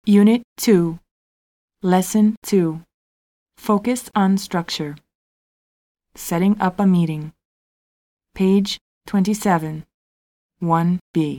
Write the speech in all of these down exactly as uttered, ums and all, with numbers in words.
Unit two, Lesson two, Focus on Structure. Setting up a meeting. Page twenty-seven, one B.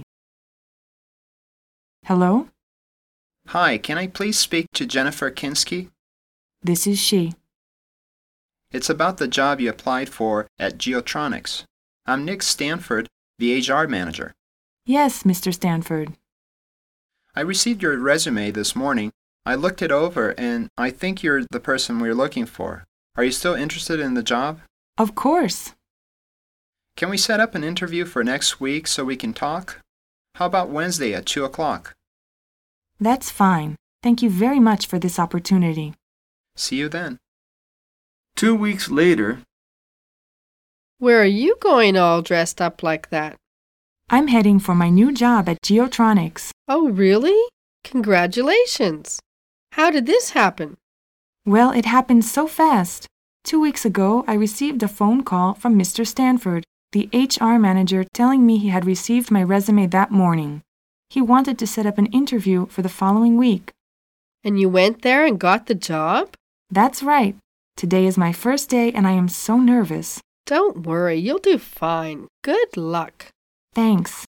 Hello? Hi, can I please speak to Jennifer Kinski? This is she. It's about the job you applied for at Geotronics. I'm Nick Stanford, the H R manager. Yes, Mister Stanford. I received your resume this morning. I looked it over and I think you're the person we're looking for. Are you still interested in the job? Of course. Can we set up an interview for next week so we can talk? How about Wednesday at two o'clock? That's fine. Thank you very much for this opportunity. See you then. Two weeks later. Where are you going all dressed up like that? I'm heading for my new job at Geotronics. Oh, really? Congratulations! How did this happen? Well, it happened so fast. Two weeks ago, I received a phone call from Mister Stanford, the H R manager, telling me he had received my resume that morning. He wanted to set up an interview for the following week. And you went there and got the job? That's right. Today is my first day and I am so nervous. Don't worry, you'll do fine. Good luck. Thanks.